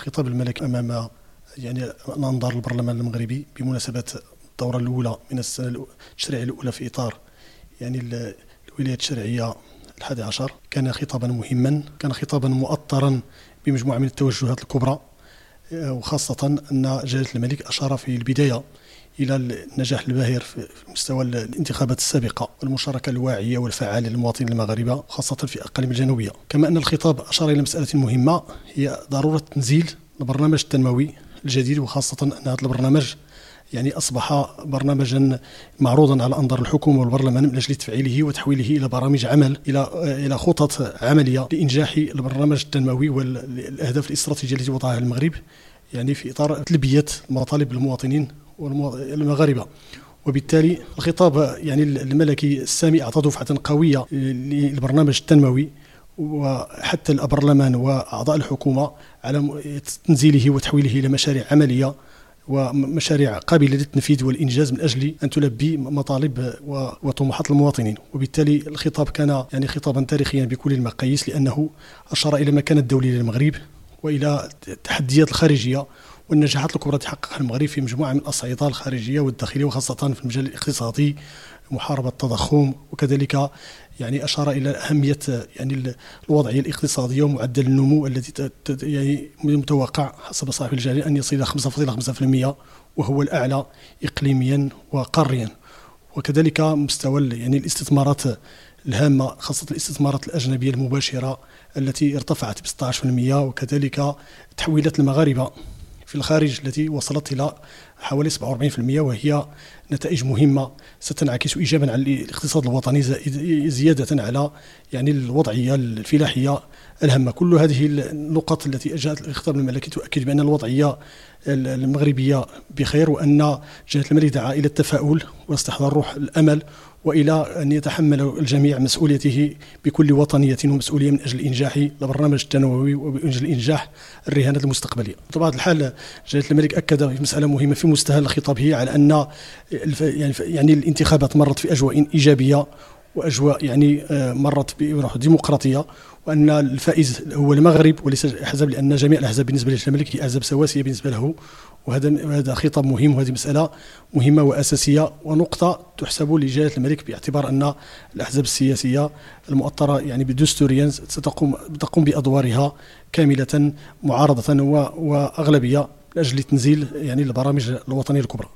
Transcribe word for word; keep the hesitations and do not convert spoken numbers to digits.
الخطاب الملكي أمام يعني الأنظار البرلمان المغربي بمناسبة الدورة الأولى من السنة التشريعية الأولى في إطار يعني الولاية التشريعية الحادي عشر كان خطابا مهما، كان خطابا مؤطرا بمجموعة من التوجهات الكبرى، وخاصة أن جلالة الملك أشار في البداية إلى النجاح الباهر في مستوى الانتخابات السابقة والمشاركة الواعية والفعالة للمواطنين المغاربة خاصة في الأقاليم الجنوبية. كما أن الخطاب أشار إلى مسألة مهمة هي ضرورة تنزيل البرنامج التنموي الجديد، وخاصة أن هذا البرنامج يعني أصبح برنامجا معروضا على أنظار الحكومة والبرلمان من أجل تفعيله وتحويله إلى برامج عمل، إلى إلى خطط عملية لإنجاح البرنامج التنموي والأهداف الاستراتيجية التي وضعها المغرب يعني في إطار تلبية مطالب المواطنين والمغاربة. وبالتالي الخطاب يعني الملكي السامي أعطى دفعة قوية للبرنامج التنموي، وحتى البرلمان وأعضاء الحكومة على تنزيله وتحويله إلى مشاريع عملية ومشاريع قابلة للتنفيذ والإنجاز من أجل أن تلبي مطالب وطموحات المواطنين. وبالتالي الخطاب كان يعني خطابا تاريخيا بكل المقاييس، لأنه أشار إلى مكانة الدولة للمغرب وإلى التحديات الخارجية والنجاحات الكبرى التي حققها المغرب في مجموعة من الأصعدة الخارجية والداخلية، وخاصة في المجال الاقتصادي، محاربة التضخم، وكذلك يعني أشار إلى أهمية يعني الوضعية الاقتصادية ومعدل النمو الذي يعني متوقع حسب صاحب الجلالة أن يصل إلى خمسة فاصلة خمسة بالمئة وهو الأعلى إقليميا وقاريا. وكذلك مستوى يعني الاستثمارات الهامة خاصة الاستثمارات الأجنبية المباشرة التي ارتفعت ب ستة عشر بالمئة، وكذلك تحويلات المغاربة في الخارج التي وصلت إلى حوالي سبعة وأربعين بالمئة، وهي نتائج مهمة ستنعكس إيجابا على الاقتصاد الوطني زيادة على يعني الوضعية الفلاحية الهامة. كل هذه النقط التي جاءت الخطاب الملكي تؤكد بأن الوضعية المغربية بخير، وأن جلالة الملك دعا إلى التفاؤل واستحضار روح الأمل، وإلى أن يتحمل الجميع مسؤوليته بكل وطنية ومسؤولية من أجل إنجاح البرنامج التنموي ومن أجل إنجاح الرهانات المستقبلية. بطبيعة الحال جلالة الملك أكد في مسألة مهمة في مستهل خطابه على أن يعني الانتخابات مرت في أجواء إيجابية وأجواء يعني مرت بروح ديمقراطية، وأن الفائز هو المغرب وليس الأحزاب، لأن جميع الأحزاب بالنسبة لجلالة الملك هي أحزاب سواسية بالنسبة له، وهذا هذا خطاب مهم، وهذه مسألة مهمة وأساسية ونقطة تحسب لجلالة الملك، باعتبار أن الأحزاب السياسية المؤطرة يعني بدستوريا ستقوم تقوم بأدوارها كاملة معارضة وأغلبية لأجل تنزيل يعني البرامج الوطنية الكبرى.